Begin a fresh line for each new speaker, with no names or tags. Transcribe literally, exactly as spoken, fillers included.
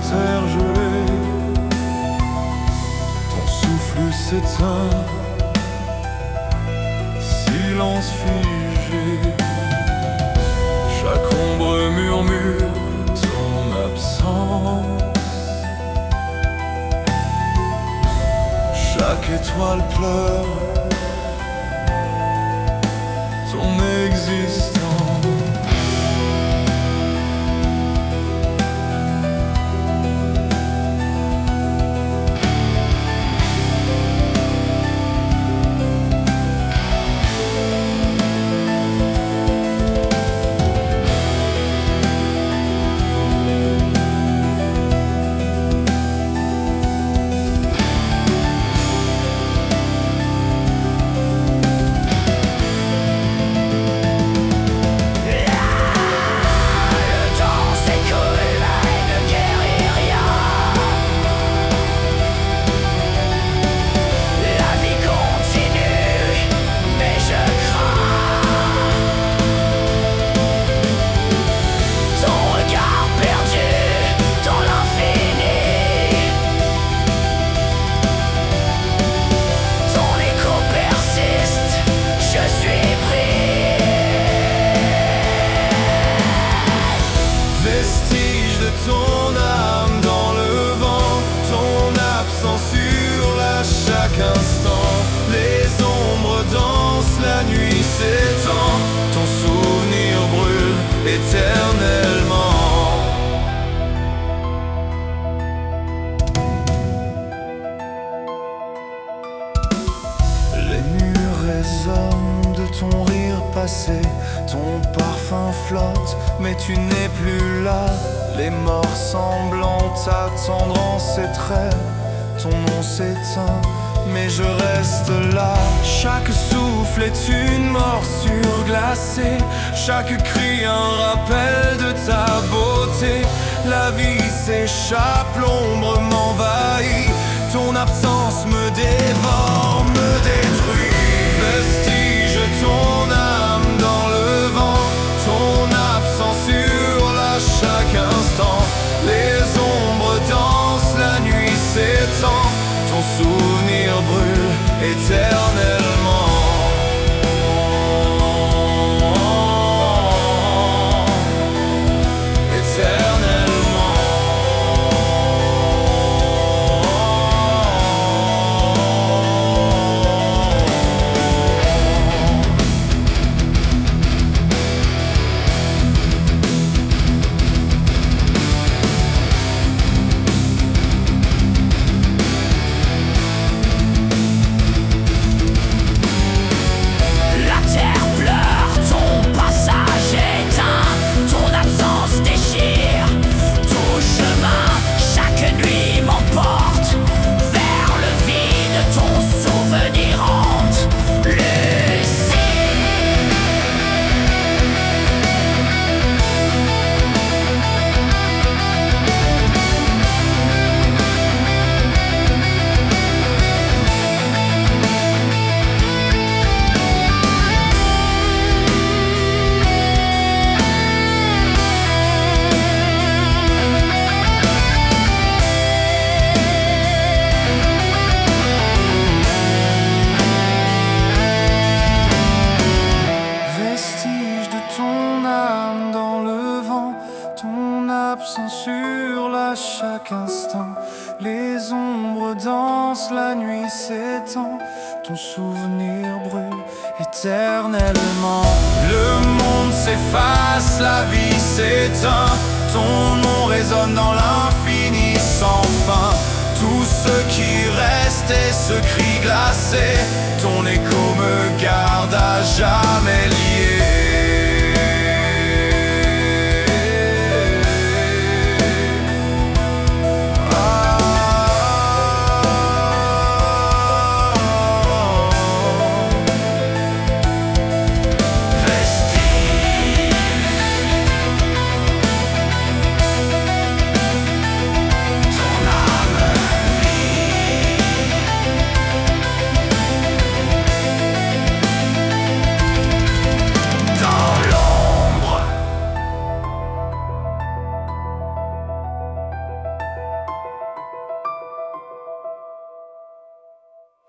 terre gelée, ton souffle s'éteint, silence figé. Chaque ombre murmure ton absence, chaque étoile pleure ton existence. Ton âme dans le vent, ton absence hurle à chaque instant. Les ombres dansent, la nuit s'étend, ton souvenir brûle éternellement. Les murs résonnent de ton rire passé, ton parfum flotte, mais tu n'es plus là. Les morts semblent t'attendre en ces traits, ton nom s'éteint, mais je reste là. Chaque souffle est une morsure glacée, chaque cri un rappel de ta beauté. La vie s'échappe, l'ombre m'envahit, ton absence me dévore, me détruit. Vestige ton âme dans le vent, ton absence hurle à chaque instant. Les ombres dansent, la nuit s'étend, ton souvenir brûle éternellement. Hurle à chaque instant, les ombres dansent, la nuit s'étend, ton souvenir brûle éternellement. Le monde s'efface, la vie s'éteint, ton nom résonne dans l'infini sans fin. Tout ce qui reste est ce cri glacé, ton écho me garde à jamais lié.